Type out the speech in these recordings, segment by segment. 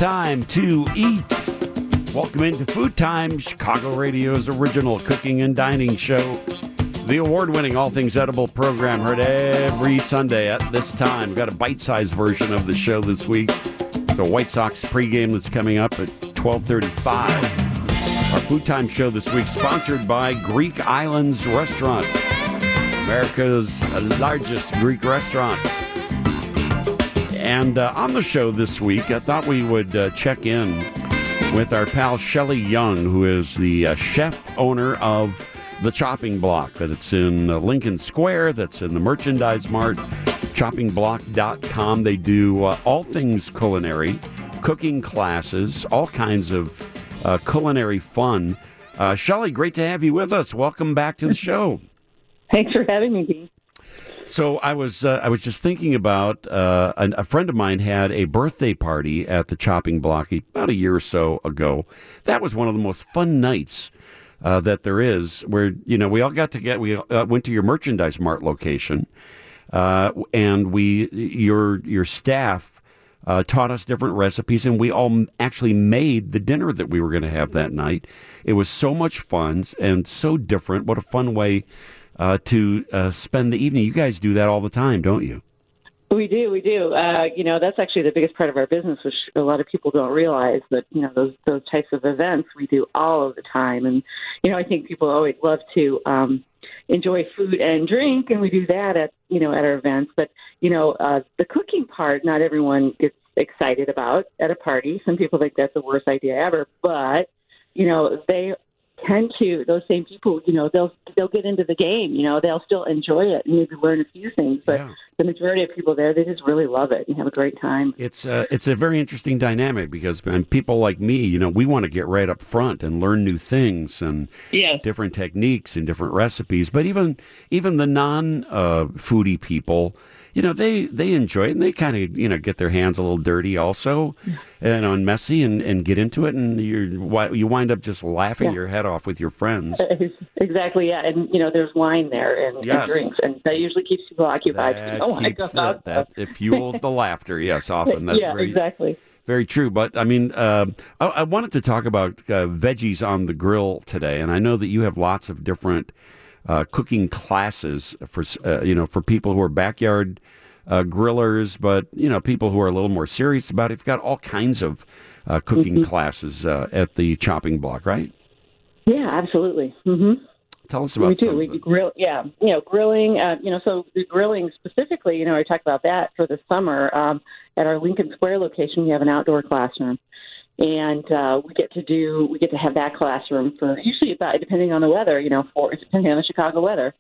time to eat. Welcome into Food Time, Chicago Radio's original cooking and dining show. The award-winning All Things Edible program heard every Sunday at this time. We've got a bite-sized version of the show this week. It's a White Sox pregame that's coming up at 12:35. Our Food Time show this week sponsored by Greek Islands Restaurant, America's largest Greek restaurant. And on the show this week, I thought we would check in with our pal Shelley Young, who is the chef owner of The Chopping Block. That it's in Lincoln Square, that's in the Merchandise Mart, choppingblock.com. They do all things culinary, cooking classes, all kinds of culinary fun. Shelley, great to have you with us. Welcome back to the show. Thanks for having me, Dean. So I was just thinking about a friend of mine had a birthday party at the Chopping Block about a year or so ago. That was one of the most fun nights that there is, where we all got together. We went to your Merchandise Mart location, and your staff taught us different recipes, and we all actually made the dinner that we were going to have that night. It was so much fun and so different. What a fun way to spend the evening. You guys do that all the time, don't you? We do. That's actually the biggest part of our business, which a lot of people don't realize, that, those types of events we do all of the time. And, I think people always love to enjoy food and drink, and we do that at our events. But, the cooking part, not everyone gets excited about at a party. Some people think that's the worst idea ever, but, they tend to, those same people, they'll get into the game, they'll still enjoy it and maybe learn a few things, but the majority of people there, they just really love it and have a great time. It's a very interesting dynamic because people like me, we want to get right up front and learn new things and different techniques and different recipes, but even the non-foodie people, they enjoy it, and they kind of, get their hands a little dirty also, and messy, and get into it, and you wind up just laughing your head off with your friends. Exactly, yeah, and there's wine there and drinks, and that usually keeps people occupied. It fuels the laughter. Yes, often. That's exactly. Very true. But I mean, I wanted to talk about veggies on the grill today, and I know that you have lots of different cooking classes for people who are backyard grillers, but people who are a little more serious about it. You've got all kinds of cooking classes at the Chopping Block, right? Yeah, absolutely. Mm-hmm. Tell us about We do grill. Yeah, grilling. So the grilling specifically. I talked about that for the summer. At our Lincoln Square location, we have an outdoor classroom. And we get to have that classroom for usually about, depending on the weather, depending on the Chicago weather,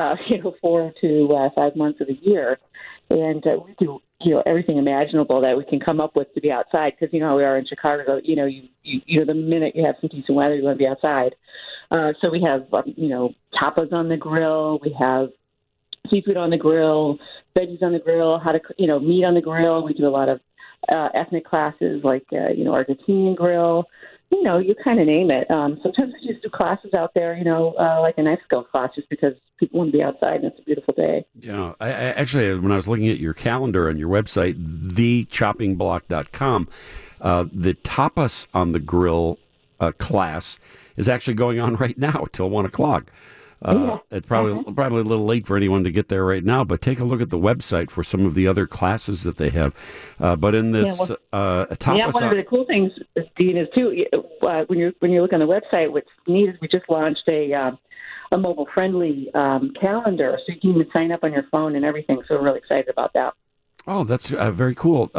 4 to 5 months of the year. And we do, everything imaginable that we can come up with to be outside, because we are in Chicago. The minute you have some decent weather, you want to be outside. So we have, tapas on the grill. We have seafood on the grill, veggies on the grill, how to, meat on the grill. We do a lot of ethnic classes like, Argentinian grill, you kind of name it. Sometimes we just do classes out there, like a knife skill class, just because people want to be outside and it's a beautiful day. Yeah, I actually, when I was looking at your calendar on your website, thechoppingblock.com, the tapas on the grill class is actually going on right now till 1 o'clock. It's probably a little late for anyone to get there right now, but take a look at the website for some of the other classes that they have. But in this tapas, one of the cool things, Dean, is too when you look on the website, what's neat is we just launched a mobile friendly calendar, so you can even sign up on your phone and everything. So we're really excited about that. Oh, that's very cool.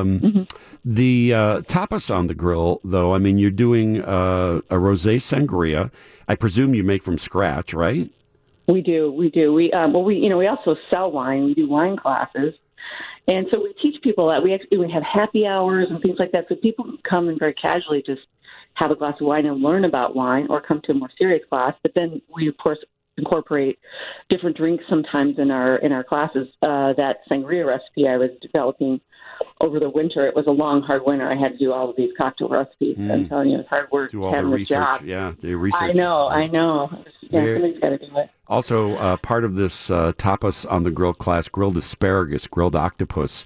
The tapas on the grill, though, I mean, you're doing a rosé sangria. I presume you make from scratch, right? We do. We also sell wine. We do wine classes, and so we teach people that we have happy hours and things like that, so people can come and very casually just have a glass of wine and learn about wine, or come to a more serious class. But then we, of course, incorporate different drinks sometimes in our classes. That sangria recipe I was developing over the winter, it was a long, hard winter. I had to do all of these cocktail recipes. I'm telling you, it's hard work. Do all the research. Yeah, the research. I know. Yeah, somebody's got to do it. Also, part of this tapas on the grill class, grilled asparagus, grilled octopus.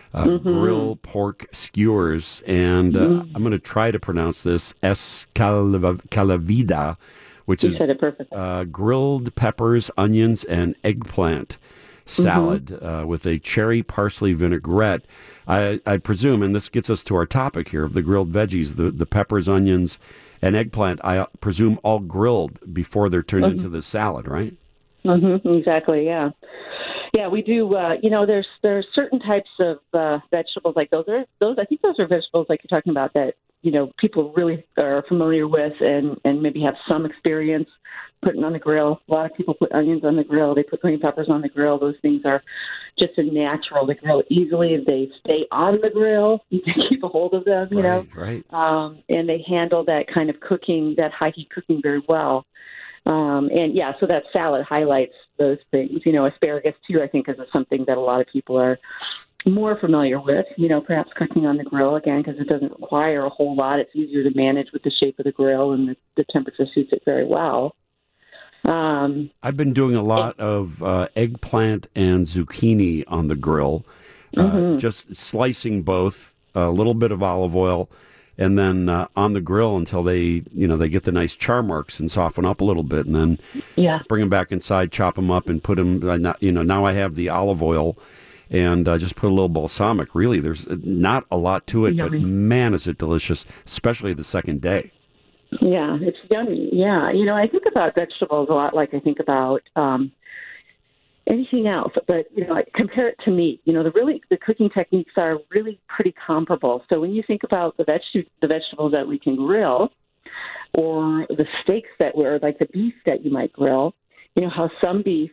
grill pork skewers, and I'm going to try to pronounce this escalavida, which You is said it perfectly. grilled peppers, onions, and eggplant salad with a cherry parsley vinaigrette. I presume, and this gets us to our topic here of the grilled veggies, the peppers, onions, and eggplant, I presume all grilled before they're turned into the salad, right? Exactly, yeah. Yeah, we do. There's certain types of vegetables like those. I think those are vegetables like you're talking about that people really are familiar with and maybe have some experience putting on the grill. A lot of people put onions on the grill. They put green peppers on the grill. Those things are just a natural. They grill easily. They stay on the grill. You can keep a hold of them. Right. And they handle that kind of cooking, that high heat cooking, very well. So that salad highlights those things. Asparagus, too, I think is something that a lot of people are more familiar with, perhaps cooking on the grill, again, because it doesn't require a whole lot. It's easier to manage with the shape of the grill, and the temperature suits it very well. I've been doing a lot of eggplant and zucchini on the grill, just slicing both, a little bit of olive oil, and then on the grill until they get the nice char marks and soften up a little bit, and then bring them back inside, chop them up, and put them. Now I have the olive oil, and just put a little balsamic. Really, there's not a lot to it, but man, is it delicious, especially the second day. Yeah, it's yummy. Yeah, I think about vegetables a lot like I think about anything else, but I compare it to meat. The cooking techniques are really pretty comparable. So when you think about the vegetables that we can grill, or the steaks that were like the beef that you might grill, how some beef,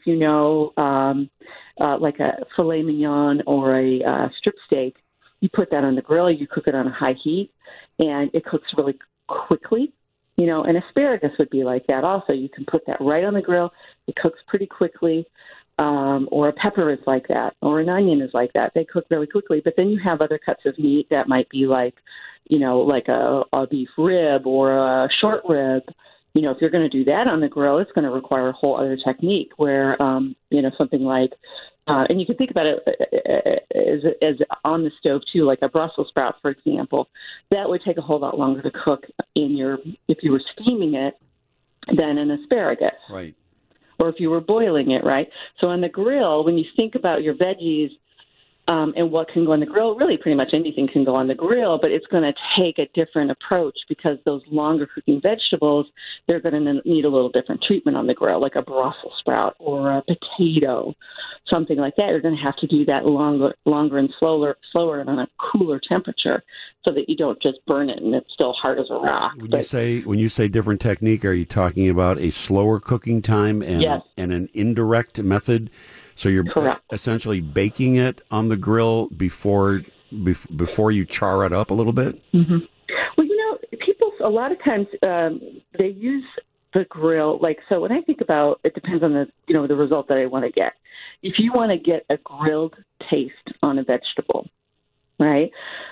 like a filet mignon or a strip steak, you put that on the grill, you cook it on a high heat, and it cooks really quickly. And asparagus would be like that also. You can put that right on the grill. It cooks pretty quickly. Or a pepper is like that, or an onion is like that. They cook really quickly. But then you have other cuts of meat that might be like, like a beef rib or a short rib. If you're going to do that on the grill, it's going to require a whole other technique where, something like, and you can think about it as on the stove too, like a Brussels sprout, for example. That would take a whole lot longer to cook if you were steaming it than an asparagus. Right. Or if you were boiling it, right? So on the grill, when you think about your veggies and what can go on the grill, really pretty much anything can go on the grill, but it's going to take a different approach because those longer cooking vegetables, they're going to need a little different treatment on the grill, like a Brussels sprout or a potato, something like that. You're going to have to do that longer and slower and on a cooler temperature so that you don't just burn it and it's still hard as a rock. When you say different technique, are you talking about a slower cooking time and an indirect method? So you're essentially baking it on the grill before you char it up a little bit? Mm-hmm. Well, people a lot of times they use the grill. So when I think about it, depends on the result that I want to get. If you want to get a grilled taste on a vegetable, right?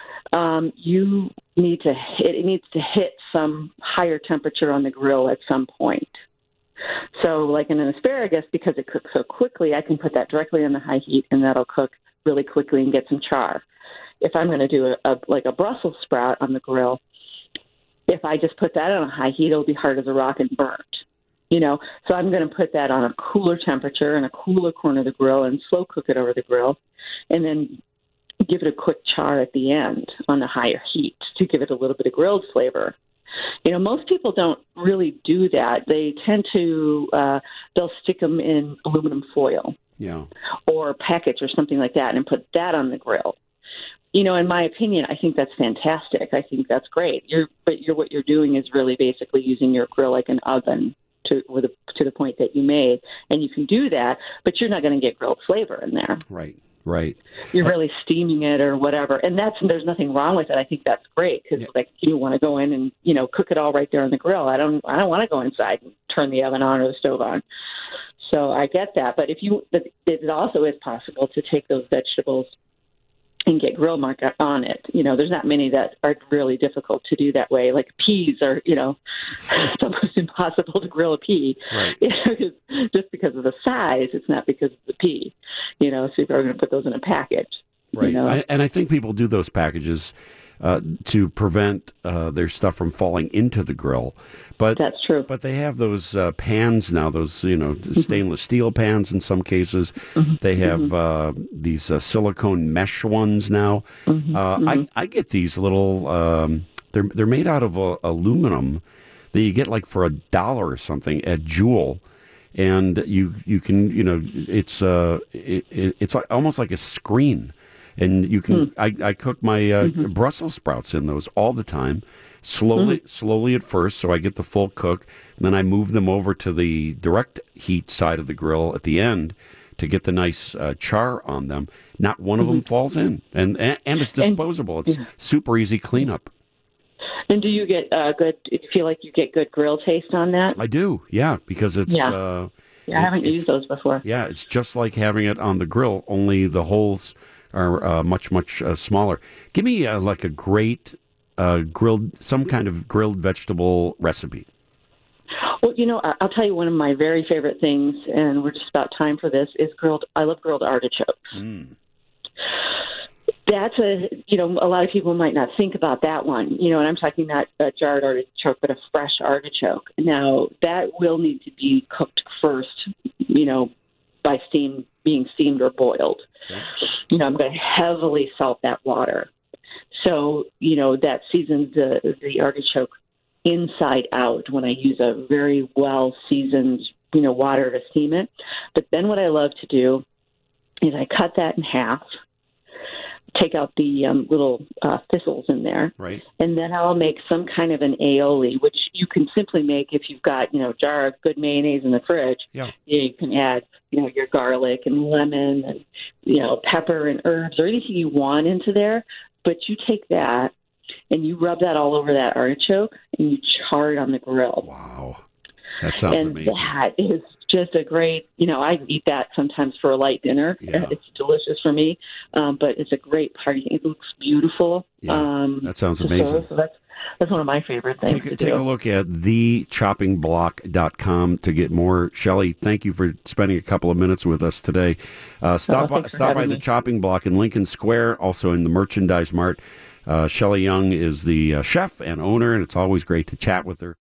It needs to hit some higher temperature on the grill at some point. So like in an asparagus, because it cooks so quickly, I can put that directly on the high heat and that'll cook really quickly and get some char. If I'm going to do a Brussels sprout on the grill, if I just put that on a high heat, it'll be hard as a rock and burnt. So I'm going to put that on a cooler temperature in a cooler corner of the grill and slow cook it over the grill and then give it a quick char at the end on the higher heat to give it a little bit of grilled flavor. Most people don't really do that. They tend to, they'll stick them in aluminum foil or package or something like that and put that on the grill. In my opinion, I think that's fantastic. I think that's great. What you're doing is really basically using your grill like an oven to the point that you made. And you can do that, but you're not going to get grilled flavor in there. Right. You're really steaming it or whatever. And there's nothing wrong with it. I think that's great because you want to go in and, cook it all right there on the grill. I don't want to go inside and turn the oven on or the stove on. So I get that. But it also is possible to take those vegetables and get grill mark on it. There's not many that are really difficult to do that way. Like peas are, it's almost impossible to grill a pea. Right. Just because of the size. It's not because of the pea. So you're going to put those in a package. Right. And I think people do those packages to prevent their stuff from falling into the grill. But that's true. But they have those pans now, those, stainless steel pans in some cases. They have these silicone mesh ones now. I get these little, they're made out of aluminum that you get like for $1 or something at Jewel. And you can, it's almost like a screen. And you can, I cook my Brussels sprouts in those all the time, slowly at first, so I get the full cook. And then I move them over to the direct heat side of the grill at the end to get the nice char on them. Not one of them falls in, and it's disposable. It's super easy cleanup. And do you get feel like you get good grill taste on that? I do, yeah, because it's... I haven't used those before. Yeah, it's just like having it on the grill, only the holes are much smaller. Give me like a great some kind of grilled vegetable recipe. Well, I'll tell you one of my very favorite things, and we're just about time for this, is I love grilled artichokes. That's a lot of people might not think about that one, and I'm talking not a jarred artichoke, but a fresh artichoke. Now, that will need to be cooked first, by being steamed or boiled. Okay. I'm going to heavily salt that water. So, that seasons the artichoke inside out when I use a very well seasoned, water to steam it. But then what I love to do is I cut that in half, take out the little thistles in there, right, and then I'll make some kind of an aioli, which you can simply make if you've got a jar of good mayonnaise in the fridge. Yeah, you can add your garlic and lemon and pepper and herbs or anything you want into there. But you take that and you rub that all over that artichoke and you char it on the grill. Wow, that sounds amazing. That is just a great, I eat that sometimes for a light dinner. Yeah. It's delicious for me, but it's a great party. It looks beautiful. Yeah, that sounds amazing. So that's one of my favorite things to do. Take a look at thechoppingblock.com to get more. Shelley, thank you for spending a couple of minutes with us today. Stop by the Chopping Block in Lincoln Square, also in the Merchandise Mart. Shelley Young is the chef and owner, and it's always great to chat with her.